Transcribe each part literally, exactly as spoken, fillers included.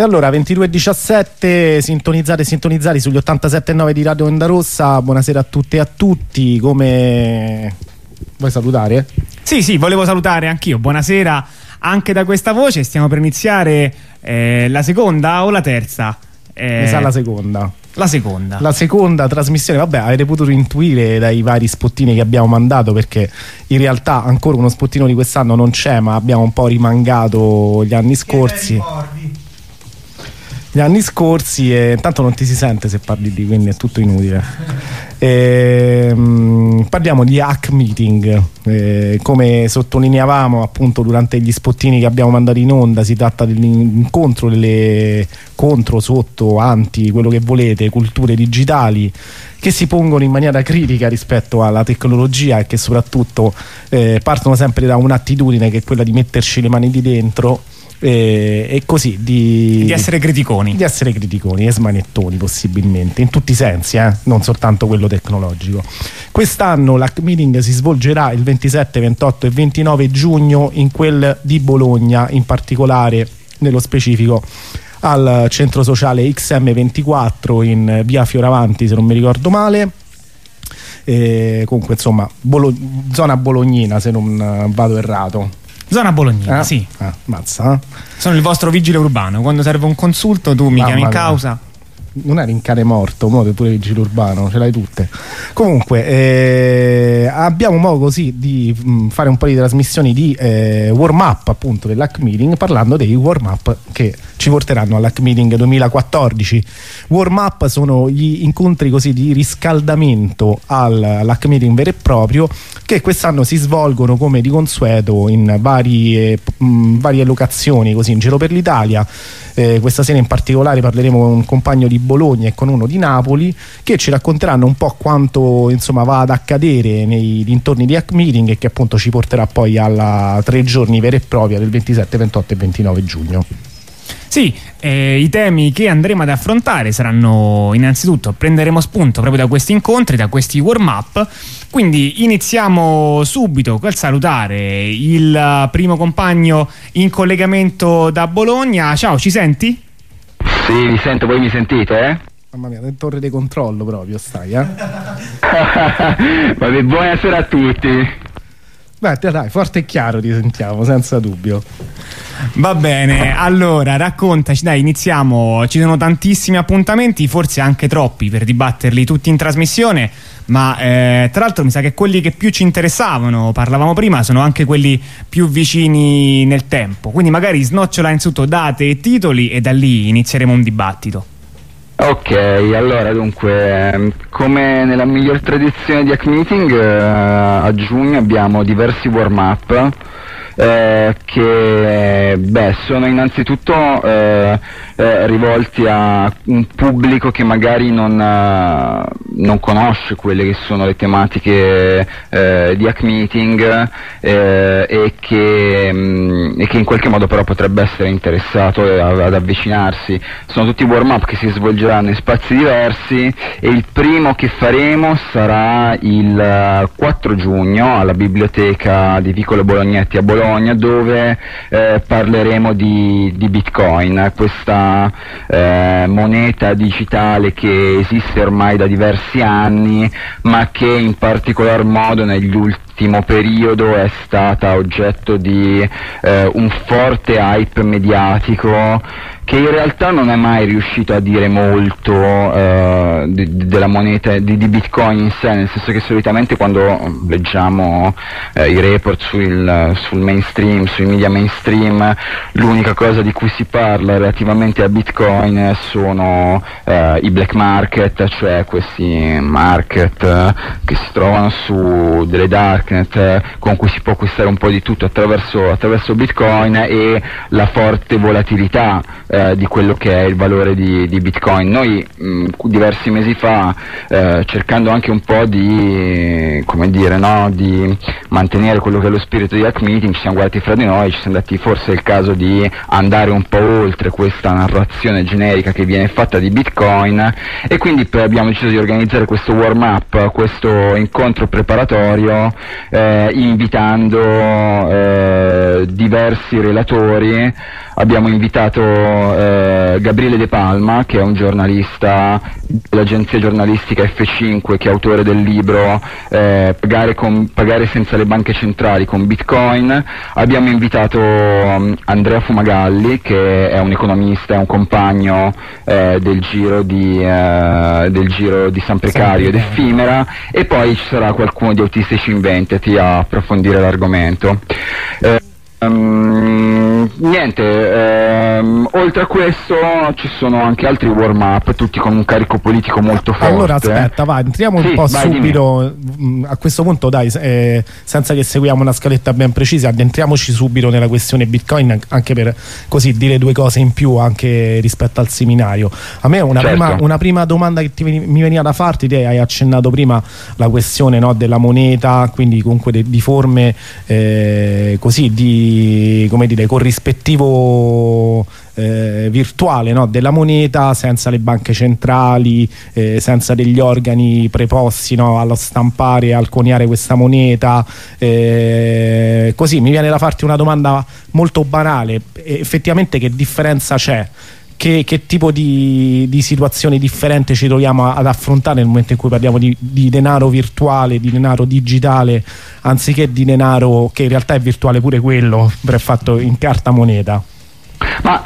E allora ventidue e diciassette, sintonizzate e sintonizzati sugli ottantasette e nove di Radio Onda Rossa. Buonasera a tutte e a tutti. Come vuoi salutare? Sì, sì, volevo salutare anch'io. Buonasera anche da questa voce. Stiamo per iniziare eh, la seconda o la terza? Eh, Mi sa la seconda. La seconda. La seconda trasmissione, vabbè, avete potuto intuire dai vari spottini che abbiamo mandato, perché in realtà ancora uno spottino di quest'anno non c'è, ma abbiamo un po' rimangato gli anni scorsi. Gli anni scorsi e intanto non ti si sente se parli di, quindi è tutto inutile. E, mh, parliamo di Hack Meeting. Eh, come sottolineavamo appunto durante gli spottini che abbiamo mandato in onda, si tratta dell'incontro delle contro, sotto, anti, quello che volete, culture digitali che si pongono in maniera critica rispetto alla tecnologia e che soprattutto eh, partono sempre da un'attitudine che è quella di metterci le mani di dentro. E, e così di, di essere criticoni di essere criticoni e smanettoni, possibilmente in tutti i sensi, eh? Non soltanto quello tecnologico. Quest'anno l'Hack Meeting si svolgerà il ventisette, ventotto e ventinove giugno in quel di Bologna, in particolare nello specifico al centro sociale X M ventiquattro in via Fioravanti, se non mi ricordo male. E comunque insomma Bolo- zona bolognina, se non vado errato. Zona bolognina, eh? sì. Ah, mazza, eh? Sono il vostro vigile urbano. Quando serve un consulto tu mi Mamma chiami in mia. causa. Non eri in cane morto, mo pure vigile urbano, ce l'hai tutte. Comunque eh, abbiamo modo così di mh, fare un po' di trasmissioni di eh, warm up appunto dell'Hack Meeting, parlando dei warm up che ci porteranno all'Hack Meeting duemilaquattordici. Warm up sono gli incontri così di riscaldamento al, all'Hack Meeting vero e proprio, che quest'anno si svolgono come di consueto in varie, mh, varie locazioni così in giro per l'Italia. Eh, questa sera in particolare parleremo con un compagno di Bologna e con uno di Napoli, che ci racconteranno un po' quanto insomma va ad accadere nei dintorni di Hack Meeting e che appunto ci porterà poi alla tre giorni vera e propria del ventisette, ventotto e ventinove giugno. Sì, eh, i temi che andremo ad affrontare saranno innanzitutto, prenderemo spunto proprio da questi incontri, da questi warm up. Quindi iniziamo subito col salutare il primo compagno in collegamento da Bologna. Ciao, ci senti? Sì, vi sento, voi mi sentite, eh? Mamma mia, in torre di controllo proprio stai, eh? Vabbè, buonasera a tutti. Beh, dai, forte e chiaro ti sentiamo, senza dubbio. Va bene, allora raccontaci, dai, iniziamo. Ci sono tantissimi appuntamenti, forse anche troppi per dibatterli tutti in trasmissione, ma eh, tra l'altro mi sa che quelli che più ci interessavano, parlavamo prima, sono anche quelli più vicini nel tempo. Quindi magari snocciola innanzitutto date e titoli e da lì inizieremo un dibattito. Ok, allora dunque, come nella miglior tradizione di Hack Meeting, eh, a giugno abbiamo diversi warm-up eh, che beh, sono innanzitutto eh, eh, rivolti a un pubblico che magari non, eh, non conosce quelle che sono le tematiche eh, di Hack Meeting eh, e, che, mh, e che in qualche modo però potrebbe essere interessato ad, ad avvicinarsi. Sono tutti warm-up che si svolgeranno in spazi diversi e il primo che faremo sarà il quattro giugno alla biblioteca di Vicolo Bolognetti a Bologna, dove eh, parleremo di, di Bitcoin, questa eh, moneta digitale che esiste ormai da diversi anni, ma che in particolar modo negli ultimi periodo è stata oggetto di eh, un forte hype mediatico che in realtà non è mai riuscito a dire molto eh, di, della moneta di, di Bitcoin in sé, nel senso che solitamente quando leggiamo eh, i report sul, sul mainstream, sui media mainstream, l'unica cosa di cui si parla relativamente a Bitcoin sono eh, i black market, cioè questi market eh, che si trovano su delle darknet eh, con cui si può acquistare un po' di tutto attraverso, attraverso Bitcoin, e la forte volatilità eh, di quello che è il valore di, di Bitcoin. Noi mh, diversi mesi fa, eh, cercando anche un po' di, come dire, no, di mantenere quello che è lo spirito di Hack Meeting, ci siamo guardati fra di noi e ci siamo detti forse è il caso di andare un po' oltre questa narrazione generica che viene fatta di Bitcoin, e quindi abbiamo deciso di organizzare questo warm up, questo incontro preparatorio eh, invitando eh, diversi relatori. Abbiamo invitato eh, Gabriele De Palma, che è un giornalista dell'agenzia giornalistica F cinque, che è autore del libro eh, pagare, con, pagare senza le banche centrali con Bitcoin. Abbiamo invitato um, Andrea Fumagalli, che è un economista, è un compagno eh, del giro di eh, del giro di San Precario ed Effimera, e poi ci sarà qualcuno di Autistici Inventati a approfondire l'argomento. Eh, Um, niente, ehm, oltre a questo ci sono anche altri warm up, tutti con un carico politico molto forte. Allora aspetta, vai, entriamo sì, un po' vai, subito dimmi. A questo punto dai, eh, senza che seguiamo una scaletta ben precisa, addentriamoci subito nella questione Bitcoin, anche per così dire due cose in più anche rispetto al seminario. A me una, certo. prima, una prima domanda che ti, mi veniva da farti, te hai accennato prima la questione, no, della moneta, quindi comunque de, di forme eh, così di come dire corrispettivo eh, virtuale, no, della moneta, senza le banche centrali, eh, senza degli organi preposti, no, allo stampare e al coniare questa moneta, eh, così mi viene da farti una domanda molto banale: effettivamente che differenza c'è? Che, che tipo di, di situazione differente ci troviamo ad affrontare nel momento in cui parliamo di, di denaro virtuale, di denaro digitale, anziché di denaro che in realtà è virtuale pure quello, però è fatto in carta moneta? Ma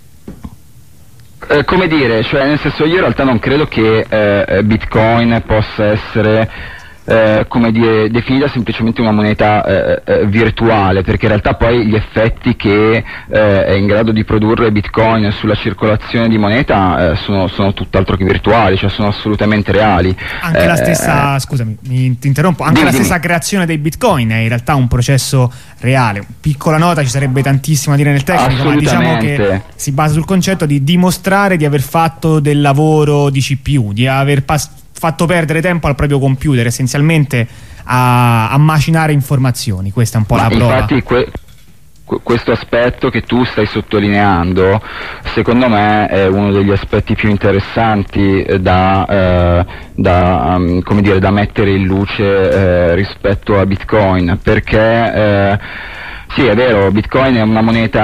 eh, come dire, cioè nel senso, io in realtà non credo che eh, Bitcoin possa essere Eh, come dire, definita semplicemente una moneta eh, eh, virtuale, perché in realtà poi gli effetti che eh, è in grado di produrre Bitcoin sulla circolazione di moneta eh, sono, sono tutt'altro che virtuali, cioè sono assolutamente reali. Anche eh, la stessa, eh, scusami, mi ti interrompo, anche dimmi, la stessa dimmi. creazione dei Bitcoin è in realtà un processo reale. Piccola nota, ci sarebbe tantissimo a dire nel tecnico, ma diciamo che si basa sul concetto di dimostrare di aver fatto del lavoro di C P U, di aver pas- fatto perdere tempo al proprio computer essenzialmente a, a macinare informazioni. Questa è un po' Ma la prova. Infatti que- questo aspetto che tu stai sottolineando secondo me è uno degli aspetti più interessanti da, eh, da, um, come dire, da mettere in luce eh, rispetto a Bitcoin, perché eh, sì, è vero, Bitcoin è una moneta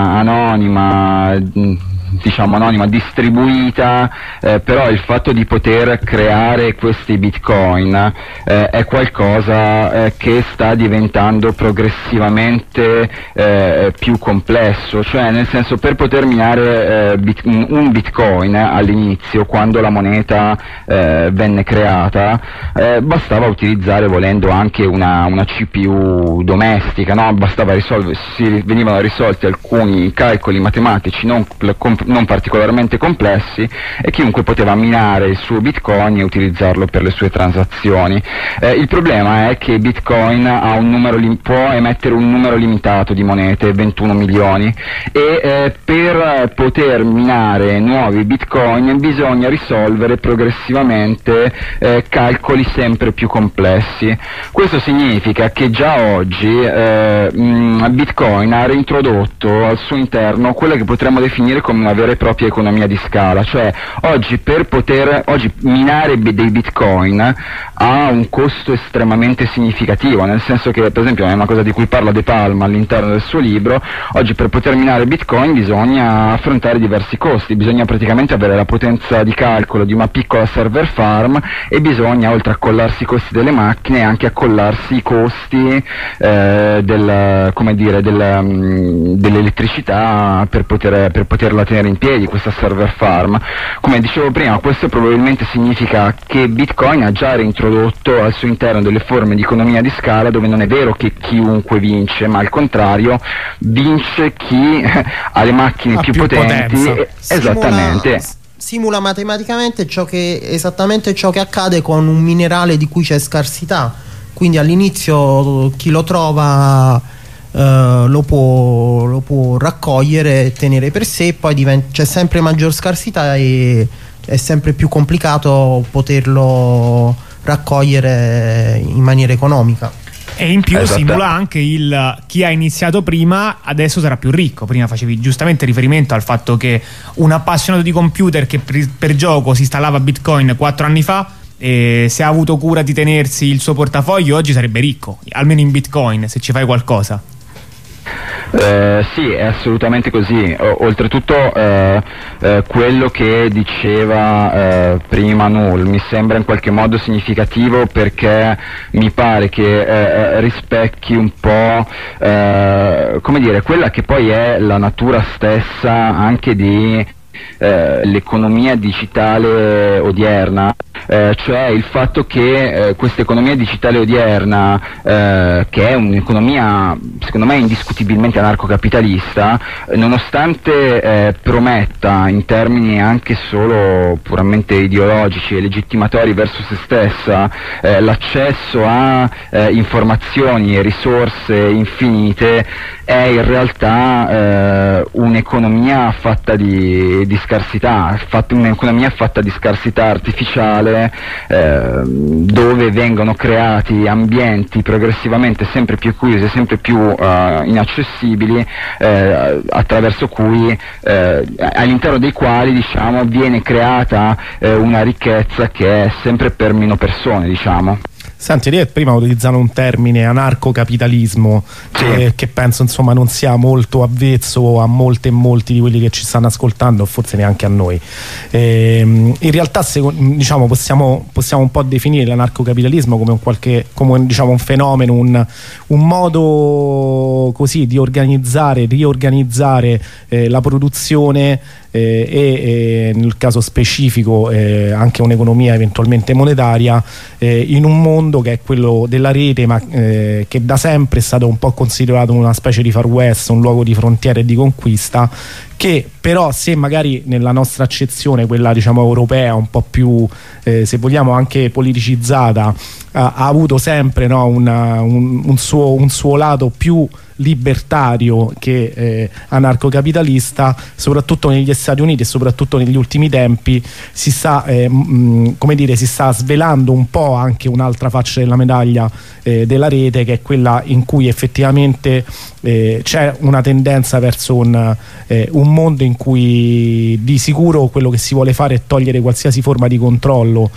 anonima, diciamo anonima, distribuita, eh, però il fatto di poter creare questi bitcoin eh, è qualcosa eh, che sta diventando progressivamente eh, più complesso, cioè nel senso, per poter minare eh, bit- un bitcoin all'inizio, quando la moneta eh, venne creata, eh, bastava utilizzare, volendo, anche una, una C P U domestica, no? Bastava risolvere, si venivano risolti alcuni calcoli matematici non com- non particolarmente complessi, e chiunque poteva minare il suo bitcoin e utilizzarlo per le sue transazioni. Eh, il problema è che Bitcoin ha un numero lim- può emettere un numero limitato di monete, ventuno milioni, e eh, per poter minare nuovi bitcoin bisogna risolvere progressivamente eh, calcoli sempre più complessi. Questo significa che già oggi eh, mh, Bitcoin ha reintrodotto al suo interno quella che potremmo definire come una vera e propria economia di scala, cioè oggi per poter oggi minare b- dei bitcoin ha un costo estremamente significativo, nel senso che, per esempio, è una cosa di cui parla De Palma all'interno del suo libro, oggi per poter minare bitcoin bisogna affrontare diversi costi, bisogna praticamente avere la potenza di calcolo di una piccola server farm, e bisogna, oltre a accollarsi i costi delle macchine, anche accollarsi i costi eh, del, come dire, del, um, dell'elettricità per poter, per poterla tenere in piedi questa server farm. Come dicevo prima, questo probabilmente significa che Bitcoin ha già reintrodotto al suo interno delle forme di economia di scala dove non è vero che chiunque vince, ma al contrario vince chi ha le macchine più, più potenti. E, esattamente. Simula matematicamente ciò che, esattamente ciò che accade con un minerale di cui c'è scarsità. Quindi all'inizio chi lo trova Uh, lo, può, lo può raccogliere e tenere per sé, poi diventa, c'è sempre maggior scarsità e è sempre più complicato poterlo raccogliere in maniera economica. E in più esatto. simula anche il chi ha iniziato prima adesso sarà più ricco. Prima facevi giustamente riferimento al fatto che un appassionato di computer che per, per gioco si installava Bitcoin quattro anni fa e se ha avuto cura di tenersi il suo portafoglio oggi sarebbe ricco, almeno in Bitcoin, se ci fai qualcosa. Eh, sì, è assolutamente così. O, oltretutto eh, eh, quello che diceva eh, prima Null mi sembra in qualche modo significativo, perché mi pare che eh, rispecchi un po' eh, come dire, quella che poi è la natura stessa anche di eh, l'economia digitale odierna. Eh, cioè il fatto che eh, questa economia digitale odierna, eh, che è un'economia secondo me indiscutibilmente anarcocapitalista, eh, nonostante eh, prometta in termini anche solo puramente ideologici e legittimatori verso se stessa eh, l'accesso a eh, informazioni e risorse infinite, è in realtà eh, un'economia fatta di, di scarsità, fatta, un'economia fatta di scarsità artificiale, eh, dove vengono creati ambienti progressivamente sempre più chiusi e sempre più uh, inaccessibili, eh, attraverso cui eh, all'interno dei quali, diciamo, viene creata eh, una ricchezza che è sempre per meno persone, diciamo. Senti, lei prima utilizzano un termine anarcocapitalismo che, sì. che penso insomma non sia molto avvezzo a molte e molti di quelli che ci stanno ascoltando, forse neanche a noi. Ehm, in realtà diciamo, possiamo, possiamo un po' definire l'anarcocapitalismo come un, qualche, come, diciamo, un fenomeno, un, un modo così di organizzare, riorganizzare eh, la produzione eh, e, e nel caso specifico eh, anche un'economia eventualmente monetaria eh, in un mondo che è quello della rete, ma eh, che da sempre è stato un po' considerato una specie di Far West, un luogo di frontiera e di conquista, che però, se magari nella nostra accezione, quella diciamo europea, un po' più eh, se vogliamo anche politicizzata, ha, ha avuto sempre, no, una, un, un, suo, un suo lato più libertario che eh, anarcocapitalista, soprattutto negli Stati Uniti e soprattutto negli ultimi tempi si sta eh, mh, come dire, si sta svelando un po' anche un'altra faccia della medaglia eh, della rete, che è quella in cui effettivamente eh, c'è una tendenza verso un, eh, un mondo in cui di sicuro quello che si vuole fare è togliere qualsiasi forma di controllo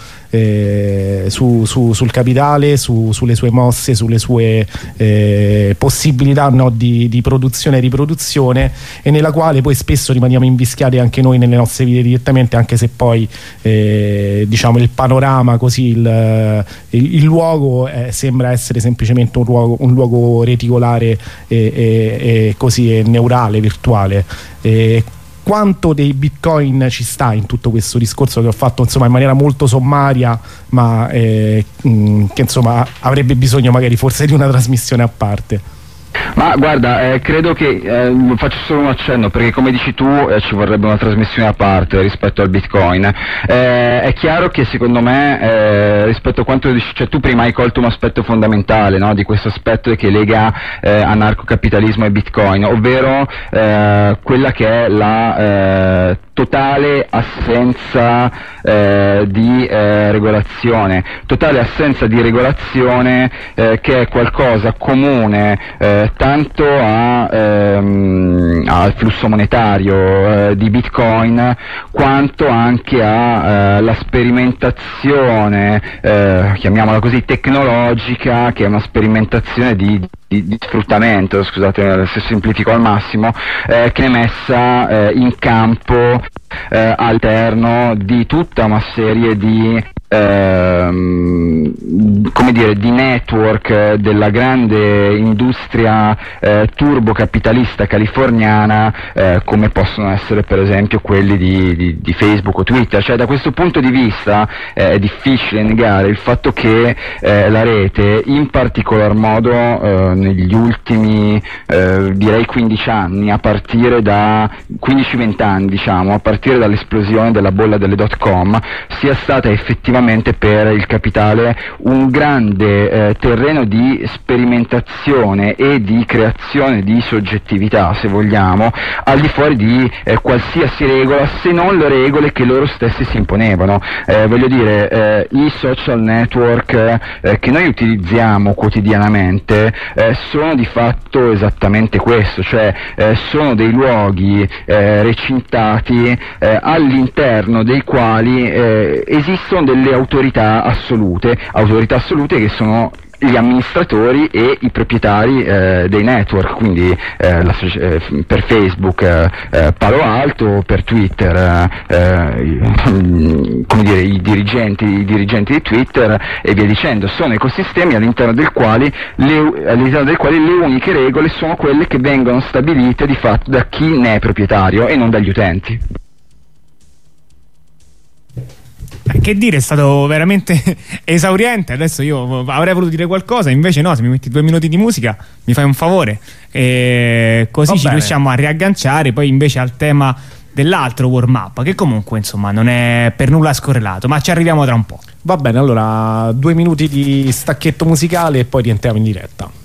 eh, su, su, sul capitale, su, sulle sue mosse, sulle sue eh, possibilità, no, di, di produzione e riproduzione, e nella quale poi spesso rimaniamo invischiati anche noi nelle nostre vite direttamente, anche se poi eh, diciamo il panorama così, il, il, il luogo eh, sembra essere semplicemente un luogo, un luogo reticolare e, e, e così e neurale, virtuale. E quanto dei bitcoin ci sta in tutto questo discorso che ho fatto insomma in maniera molto sommaria, ma eh, mh, che insomma avrebbe bisogno magari forse di una trasmissione a parte? Ma guarda, eh, credo che eh, faccio solo un accenno, perché come dici tu eh, ci vorrebbe una trasmissione a parte rispetto al Bitcoin. Eh, è chiaro che secondo me eh, rispetto a quanto dici, cioè tu prima hai colto un aspetto fondamentale, no, di questo aspetto che lega eh, anarcocapitalismo e Bitcoin, ovvero eh, quella che è la eh, totale assenza eh, di eh, regolazione, totale assenza di regolazione eh, che è qualcosa comune eh, tanto a, ehm, al flusso monetario eh, di Bitcoin, quanto anche alla eh, sperimentazione, eh, chiamiamola così, tecnologica, che è una sperimentazione di Di, di sfruttamento, scusate se semplifico al massimo, eh, che è messa eh, in campo eh, all'interno di tutta una serie di ehm, come dire, di network della grande industria eh, turbocapitalista californiana, eh, come possono essere per esempio quelli di, di, di Facebook o Twitter. Cioè, da questo punto di vista eh, è difficile negare il fatto che eh, la rete, in particolar modo eh, negli ultimi eh, direi quindici anni, a partire da quindici venti anni, diciamo, a partire dall'esplosione della bolla delle dot com, sia stata effettivamente per il capitale un grande eh, terreno di sperimentazione e di creazione di soggettività, se vogliamo, al di fuori di eh, qualsiasi regola, se non le regole che loro stessi si imponevano. Eh, voglio dire, eh, i social network eh, che noi utilizziamo quotidianamente eh, sono di fatto esattamente questo, cioè eh, sono dei luoghi eh, recintati eh, all'interno dei quali eh, esistono delle delle autorità assolute, autorità assolute che sono gli amministratori e i proprietari eh, dei network, quindi eh, la, eh, per Facebook eh, Palo Alto, per Twitter eh, come dire, i dirigenti, i dirigenti di Twitter e via dicendo. Sono ecosistemi all'interno del quali le, all'interno del quali le uniche regole sono quelle che vengono stabilite di fatto da chi ne è proprietario e non dagli utenti. Che dire, è stato veramente esauriente. Adesso io avrei voluto dire qualcosa, invece no, se mi metti due minuti di musica mi fai un favore, e così ci riusciamo a riagganciare poi invece al tema dell'altro warm up, che comunque insomma non è per nulla scorrelato, ma ci arriviamo tra un po'. Va bene, allora due minuti di stacchetto musicale e poi rientriamo in diretta.